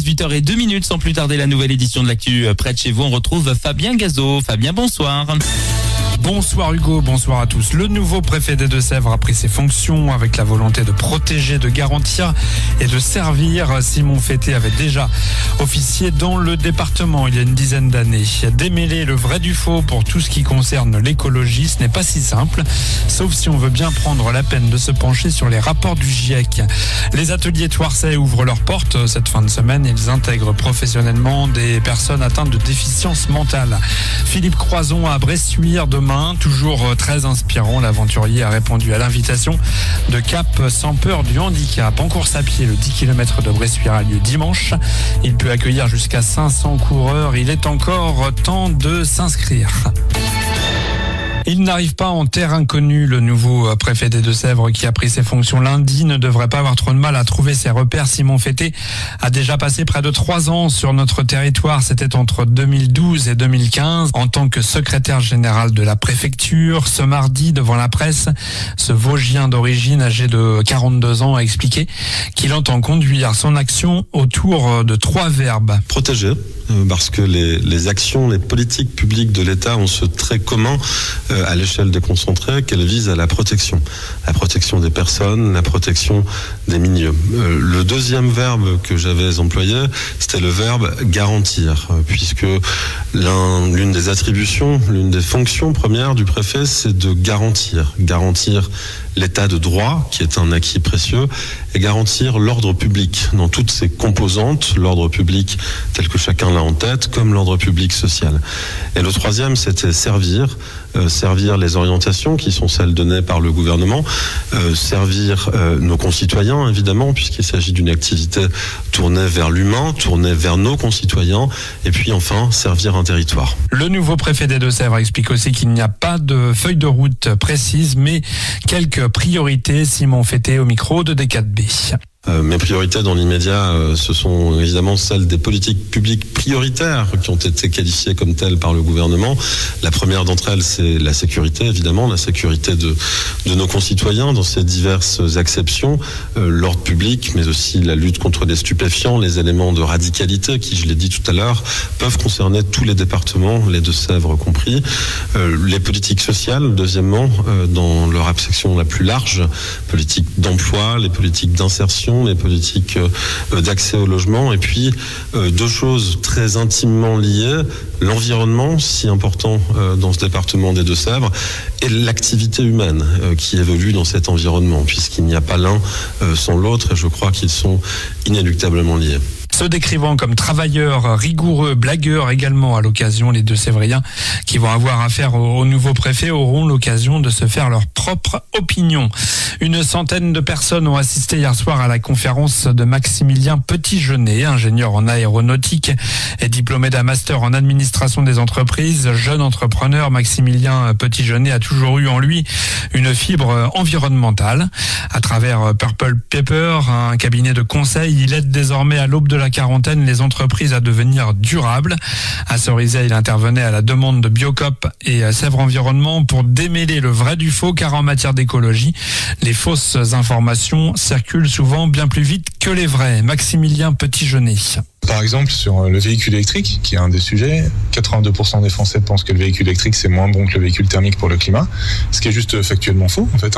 18h02, sans plus tarder la nouvelle édition de l'actu près de chez vous. On retrouve Fabien Gazot. Fabien, bonsoir. Bonsoir Hugo, bonsoir à tous. Le nouveau préfet des Deux-Sèvres a pris ses fonctions avec la volonté de protéger, de garantir et de servir. Simon Fété avait déjà officié dans le département il y a une dizaine d'années. Démêler le vrai du faux pour tout ce qui concerne l'écologie, ce n'est pas si simple, sauf si on veut bien prendre la peine de se pencher sur les rapports du GIEC. Les ateliers Thouarset ouvrent leurs portes cette fin de semaine. Ils intègrent professionnellement des personnes atteintes de déficience mentale. Philippe Croison à Bressuire demain. Toujours très inspirant, l'aventurier a répondu à l'invitation de Cap sans peur du handicap. En course à pied, le 10 km de Bressuire a lieu dimanche. Il peut accueillir jusqu'à 500 coureurs. Il est encore temps de s'inscrire. Il n'arrive pas en terre inconnue. Le nouveau préfet des Deux-Sèvres qui a pris ses fonctions lundi ne devrait pas avoir trop de mal à trouver ses repères. Simon Fété a déjà passé près de 3 ans sur notre territoire. C'était entre 2012 et 2015 en tant que secrétaire général de la préfecture. Ce mardi, devant la presse, ce Vosgien d'origine âgé de 42 ans a expliqué qu'il entend conduire son action autour de 3 verbes. Protéger, parce que les actions, les politiques publiques de l'État ont ce trait commun à l'échelle déconcentrée qu'elles visent à la protection des personnes, la protection des milieux. Le deuxième verbe que j'avais employé, c'était le verbe garantir, puisque l'une des attributions, l'une des fonctions premières du préfet, c'est de garantir l'état de droit, qui est un acquis précieux, et garantir l'ordre public dans toutes ses composantes, l'ordre public tel que chacun l'a en tête, comme l'ordre public social. Et le troisième, c'était servir les orientations qui sont celles données par le gouvernement, servir nos concitoyens, évidemment, puisqu'il s'agit d'une activité tournée vers l'humain, tournée vers nos concitoyens, et puis enfin, servir un territoire. Le nouveau préfet des Deux-Sèvres explique aussi qu'il n'y a pas de feuille de route précise, mais quelques priorités. Simon Fété au micro de D4B. Mes priorités dans l'immédiat, ce sont évidemment celles des politiques publiques prioritaires qui ont été qualifiées comme telles par le gouvernement. La première d'entre elles, c'est la sécurité, évidemment, la sécurité de nos concitoyens dans ses diverses acceptions, l'ordre public, mais aussi la lutte contre les stupéfiants, les éléments de radicalité qui, je l'ai dit tout à l'heure, peuvent concerner tous les départements, les Deux-Sèvres compris. Les politiques sociales, deuxièmement, dans leur acception la plus large, politiques d'emploi, les politiques d'insertion, les politiques d'accès au logement, et puis 2 choses très intimement liées, l'environnement, si important dans ce département des Deux-Sèvres, et l'activité humaine qui évolue dans cet environnement, puisqu'il n'y a pas l'un sans l'autre, et je crois qu'ils sont inéluctablement liés. Se décrivant comme travailleurs, rigoureux, blagueurs également à l'occasion, les Deux-Sévriens qui vont avoir affaire au nouveau préfet auront l'occasion de se faire leur propre opinion. Une centaine de personnes ont assisté hier soir à la conférence de Maximilien Petit-Jeunet, ingénieur en aéronautique et diplômé d'un master en administration des entreprises. Jeune entrepreneur, Maximilien Petit-Jeunet a toujours eu en lui une fibre environnementale. À travers Purple Paper, un cabinet de conseil, il aide désormais à l'aube de la quarantaine les entreprises à devenir durables. À Cerizay, il intervenait à la demande de Biocop et Sèvres Environnement pour démêler le vrai du faux, car en matière d'écologie, les fausses informations circulent souvent bien plus vite que les vraies. Maximilien Petit-Jeunet. Par exemple, sur le véhicule électrique, qui est un des sujets, 82% des Français pensent que le véhicule électrique c'est moins bon que le véhicule thermique pour le climat, ce qui est juste factuellement faux en fait,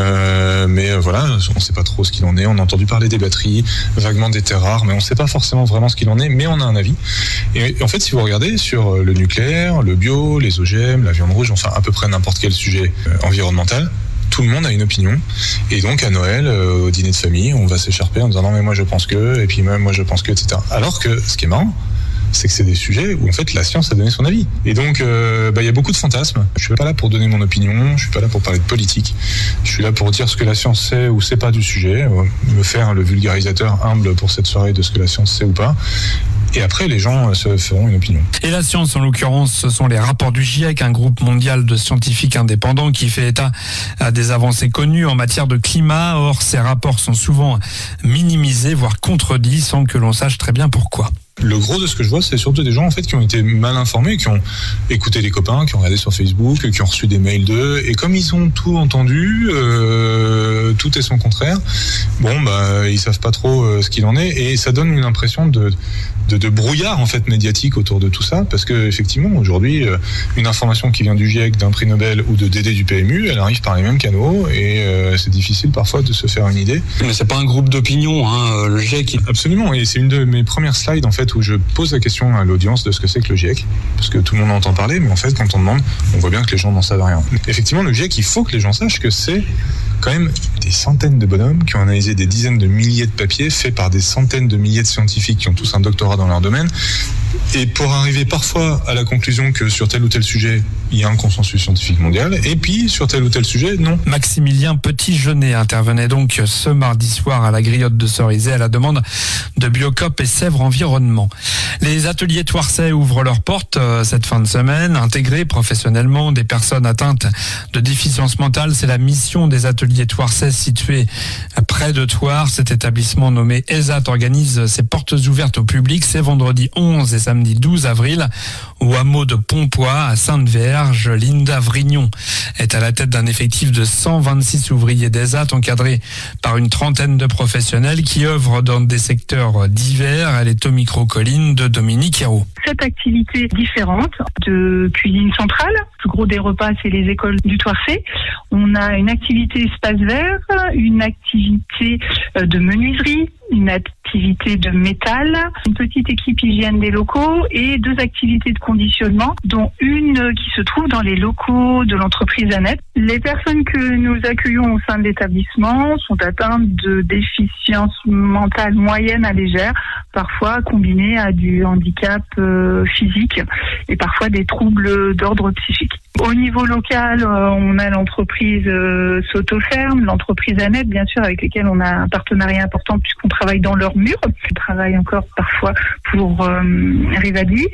mais voilà, on ne sait pas trop ce qu'il en est. On a entendu parler des batteries, vaguement des terres rares, mais on ne sait pas forcément vraiment ce qu'il en est, mais on a un avis. Et en fait, si vous regardez sur le nucléaire, le bio, les OGM, la viande rouge, enfin à peu près n'importe quel sujet environnemental, tout le monde a une opinion, et donc à Noël, au dîner de famille, on va s'écharper en disant non mais moi je pense que, et puis même moi je pense que, etc. Alors que ce qui est marrant, c'est que c'est des sujets où en fait la science a donné son avis. Et donc y a beaucoup de fantasmes. Je suis pas là pour donner mon opinion, je suis pas là pour parler de politique. Je suis là pour dire ce que la science sait ou sait pas du sujet, me faire le vulgarisateur humble pour cette soirée de ce que la science sait ou pas. Et après, les gens se feront une opinion. Et la science, en l'occurrence, ce sont les rapports du GIEC, un groupe mondial de scientifiques indépendants qui fait état à des avancées connues en matière de climat. Or, ces rapports sont souvent minimisés, voire contredits, sans que l'on sache très bien pourquoi. Le gros de ce que je vois, c'est surtout des gens en fait qui ont été mal informés, qui ont écouté les copains, qui ont regardé sur Facebook, qui ont reçu des mails d'eux, et comme ils ont tout entendu, tout est son contraire. Ils savent pas trop ce qu'il en est, et ça donne une impression de brouillard en fait médiatique autour de tout ça, parce que effectivement aujourd'hui, une information qui vient du GIEC, d'un prix Nobel ou de DD du PMU, elle arrive par les mêmes canaux, et c'est difficile parfois de se faire une idée. Mais c'est pas un groupe d'opinion, le GIEC. Absolument, et c'est une de mes premières slides en fait où je pose la question à l'audience de ce que c'est que le GIEC, parce que tout le monde entend parler, mais en fait quand on demande, on voit bien que les gens n'en savent rien. Effectivement, le GIEC, il faut que les gens sachent que c'est quand même des centaines de bonhommes qui ont analysé des dizaines de milliers de papiers faits par des centaines de milliers de scientifiques qui ont tous un doctorat dans leur domaine, et pour arriver parfois à la conclusion que sur tel ou tel sujet, il y a un consensus scientifique mondial, et puis sur tel ou tel sujet, non. Maximilien Petit-Jeunet intervenait donc ce mardi soir à la Griotte de Cerizay à la demande de Biocop et Sèvres Environnement. Les ateliers Thouarçais ouvrent leurs portes cette fin de semaine. Intégrer professionnellement des personnes atteintes de déficience mentale, c'est la mission des ateliers Thouarçais situés près de Thouars. Cet établissement nommé ESAT organise ses portes ouvertes au public. C'est vendredi 11 et samedi 12 avril au hameau de Pompois à Sainte-Vierge. Linda Vrignon est à la tête d'un effectif de 126 ouvriers d'ESAT encadrés par une trentaine de professionnels qui œuvrent dans des secteurs divers. Elle est au micro-colline de Dominique Hérault. Cette activité différente de cuisine centrale, le plus gros des repas, c'est les écoles du Thouarçais. On a une activité espace vert, une activité de menuiserie, une activité de métal, une petite équipe hygiène des locaux et 2 activités de conditionnement, dont une qui se trouve dans les locaux de l'entreprise Annette. Les personnes que nous accueillons au sein de l'établissement sont atteintes de déficience mentale moyenne à légère, parfois combinées à du handicap physique et parfois des troubles d'ordre psychique. Au niveau local, on a l'entreprise Sotoferme, l'entreprise Annette, bien sûr, avec lesquelles on a un partenariat important puisqu'on travaille dans leur mur. On travaille encore parfois pour Rivadis.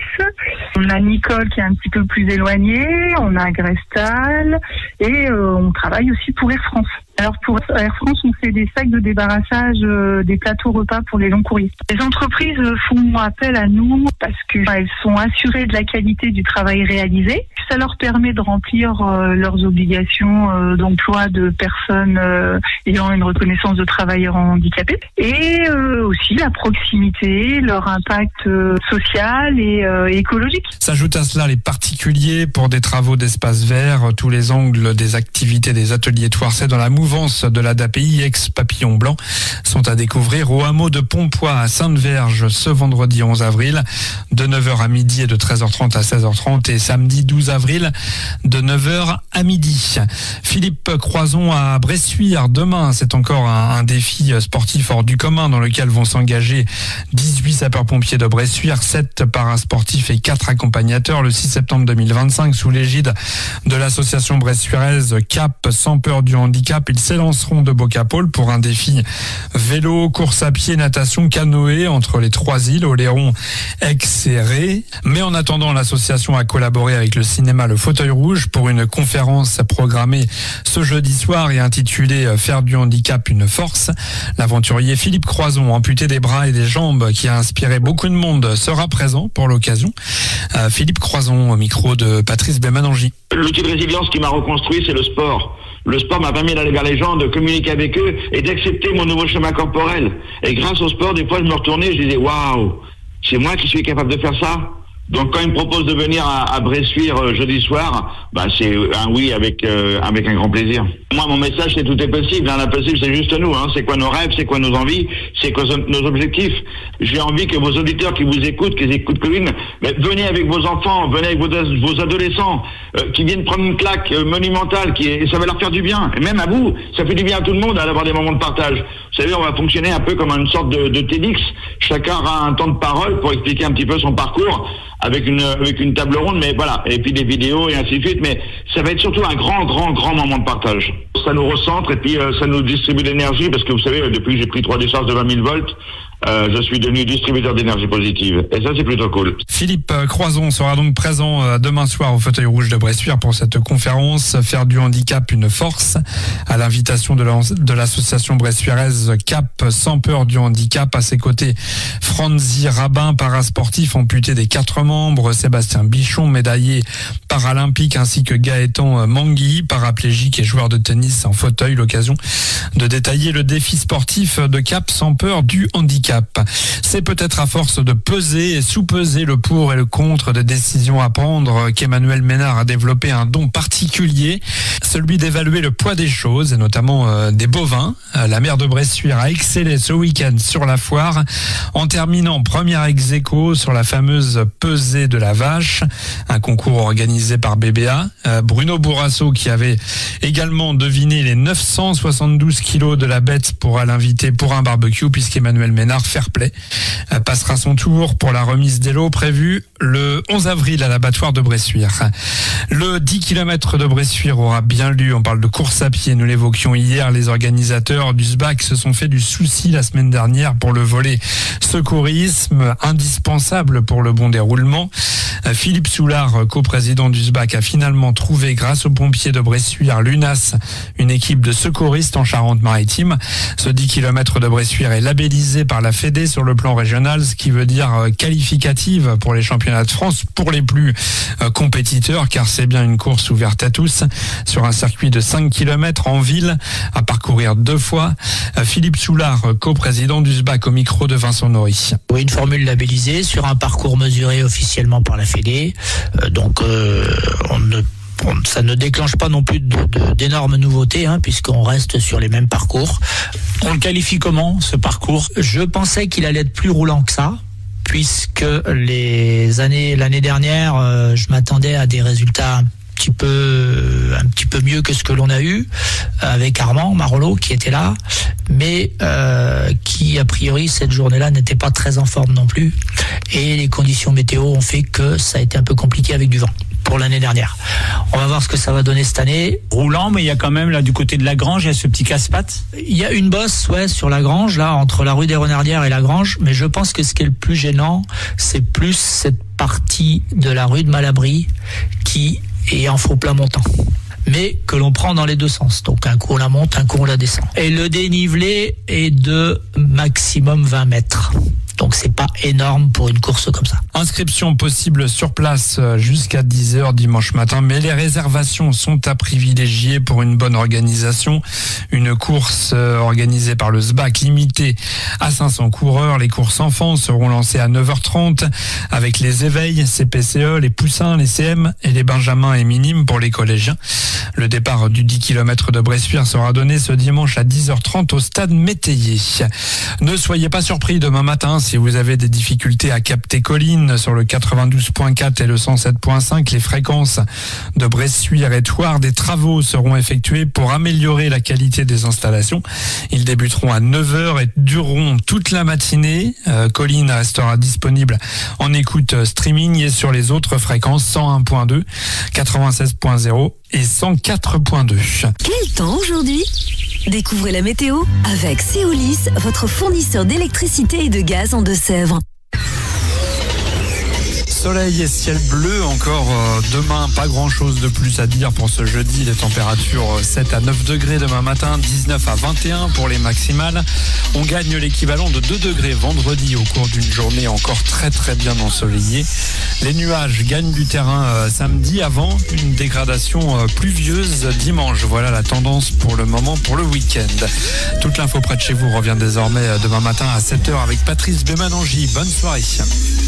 On a Nicole qui est un petit peu plus éloignée, on a Grestal et on travaille aussi pour Air France. Alors pour Air France, on fait des sacs de débarrassage des plateaux repas pour les longs courriers. Les entreprises font appel à nous parce qu'elles sont assurées de la qualité du travail réalisé. Ça leur permet de remplir leurs obligations d'emploi de personnes ayant une reconnaissance de travailleurs handicapés. Et aussi la proximité, leur impact social et écologique. S'ajoutent à cela les particuliers pour des travaux d'espace vert, tous les angles des activités des ateliers Thouarçais dans la mouvance de l'ADAPI ex-Papillon Blanc sont à découvrir au hameau de Pompois à Sainte-Vierge ce vendredi 11 avril de 9h à midi et de 13h30 à 16h30 et samedi 12 avril de 9h à midi. Philippe Croison à Bressuire demain, c'est encore un défi sportif hors du commun dans lequel vont s'engager 18 sapeurs-pompiers de Bressuire, 7 parasportifs et 4 accompagnateurs le 6 septembre 2025 sous l'égide de l'association bressuiraise CAP sans peur du handicap. Ils s'élanceront de Bocapole pour un défi vélo, course à pied, natation, canoë entre les 3 îles, Oléron, Aix et Ré. Mais en attendant, l'association a collaboré avec le cinéma Le Fauteuil Rouge pour une conférence programmée ce jeudi soir et intitulée « Faire du handicap une force ». L'aventurier Philippe Croison, amputé des bras et des jambes, qui a inspiré beaucoup de monde, sera présent pour l'occasion. Philippe Croison au micro de Patrice Bémanangi. L'outil de résilience qui m'a reconstruit, c'est le sport. Le sport m'a permis d'aller vers les gens, de communiquer avec eux et d'accepter mon nouveau schéma corporel. Et grâce au sport, des fois, je me retournais et je disais « Waouh, c'est moi qui suis capable de faire ça ?» Donc quand il me propose de venir à Bressuire jeudi soir, c'est un oui avec un grand plaisir. Moi, mon message, c'est tout est possible. L'impossible, c'est juste nous. C'est quoi nos rêves, c'est quoi nos envies, c'est quoi nos objectifs. J'ai envie que vos auditeurs qui vous écoutent, qui écoutent Corinne, venez avec vos enfants, venez avec vos adolescents, qui viennent prendre une claque monumentale, ça va leur faire du bien. Et même à vous, ça fait du bien à tout le monde d'avoir des moments de partage. Vous savez, on va fonctionner un peu comme une sorte de TEDx. Chacun aura un temps de parole pour expliquer un petit peu son parcours avec une table ronde, mais voilà, et puis des vidéos et ainsi de suite, mais ça va être surtout un grand moment de partage. Ça nous recentre et puis ça nous distribue de l'énergie parce que vous savez, depuis que j'ai pris 3 décharges de 20 000 volts, je suis devenu distributeur d'énergie positive. Et ça, c'est plutôt cool. Philippe Croison sera donc présent demain soir au Fauteuil Rouge de Bressuire pour cette conférence « Faire du handicap une force » à l'invitation de l'association bressuiraise CAP sans peur du handicap. À ses côtés, Franzi Rabin, parasportif amputé des 4 membres, Sébastien Bichon, médaillé paralympique, ainsi que Gaëtan Mangui, paraplégique et joueur de tennis en fauteuil. L'occasion de détailler le défi sportif de CAP sans peur du handicap. C'est peut-être à force de peser et sous-peser le pour et le contre des décisions à prendre qu'Emmanuel Ménard a développé un don particulier, celui d'évaluer le poids des choses et notamment des bovins. La maire de Bressuire a excellé ce week-end sur la foire en terminant première ex aequo sur la fameuse pesée de la vache, un concours organisé par BBA. Bruno Bourrasso, qui avait également deviné les 972 kilos de la bête, pourra l'inviter pour un barbecue puisqu'Emmanuel Ménard Fair Play passera son tour pour la remise des lots prévue le 11 avril à l'abattoir de Bressuire. Le 10 km de Bressuire aura bien lieu. On parle de course à pied, nous l'évoquions hier. Les organisateurs du SBAC se sont fait du souci la semaine dernière pour le volet secourisme, indispensable pour le bon déroulement. Philippe Soulard, coprésident du SBAC, a finalement trouvé, grâce aux pompiers de Bressuire, l'UNAS, une équipe de secouristes en Charente-Maritime. Ce 10 km de Bressuire est labellisé par la Fédé sur le plan régional, ce qui veut dire qualificative pour les championnats de France pour les plus compétiteurs, car c'est bien une course ouverte à tous sur un circuit de 5 km en ville à parcourir 2 fois. Philippe Soulard, coprésident du SBAC, au micro de Vincent Nory. Oui, une formule labellisée sur un parcours mesuré officiellement par la Fédé. Ça ne déclenche pas non plus d'énormes nouveautés, puisqu'on reste sur les mêmes parcours. On le qualifie comment, ce parcours ? Je pensais qu'il allait être plus roulant que ça, puisque l'année dernière, je m'attendais à des résultats un petit peu mieux que ce que l'on a eu avec Armand Marolo qui était là, mais qui a priori cette journée-là n'était pas très en forme non plus, et les conditions météo ont fait que ça a été un peu compliqué avec du vent pour l'année dernière. On va voir ce que ça va donner cette année. Roulant, mais il y a quand même là du côté de la Grange, il y a ce petit casse-pattes. Il y a une bosse sur la Grange, là entre la rue des Renardières et la Grange, mais je pense que ce qui est le plus gênant, c'est plus cette partie de la rue de Malabry qui est en faux plat montant, mais que l'on prend dans les deux sens. Donc un coup on la monte, un coup on la descend. Et le dénivelé est de maximum 20 mètres. Donc c'est pas énorme pour une course comme ça. Inscription possible sur place jusqu'à 10h dimanche matin, mais les réservations sont à privilégier pour une bonne organisation. Une course organisée par le SBAC limitée à 500 coureurs. Les courses enfants seront lancées à 9h30 avec les éveils, CPCE, les poussins, les CM et les benjamins et minimes pour les collégiens. Le départ du 10 km de Bressuire sera donné ce dimanche à 10h30 au stade Métayer. Ne soyez pas surpris demain matin si vous avez des difficultés à capter Colline sur le 92.4 et le 107.5, les fréquences de Bressuire et Thouars, des travaux seront effectués pour améliorer la qualité des installations. Ils débuteront à 9h et dureront toute la matinée. Colline restera disponible en écoute streaming et sur les autres fréquences 101.2, 96.0 et 104.2. Quel temps aujourd'hui ? Découvrez la météo avec Seolis, votre fournisseur d'électricité et de gaz en Deux-Sèvres. Soleil et ciel bleu encore demain, pas grand chose de plus à dire pour ce jeudi. Les températures 7 à 9 degrés demain matin, 19 à 21 pour les maximales. On gagne l'équivalent de 2 degrés vendredi au cours d'une journée encore très très bien ensoleillée. Les nuages gagnent du terrain samedi avant une dégradation pluvieuse dimanche. Voilà la tendance pour le moment pour le week-end. Toute l'info près de chez vous revient désormais demain matin à 7h avec Patrice Bémanangi. Bonne soirée.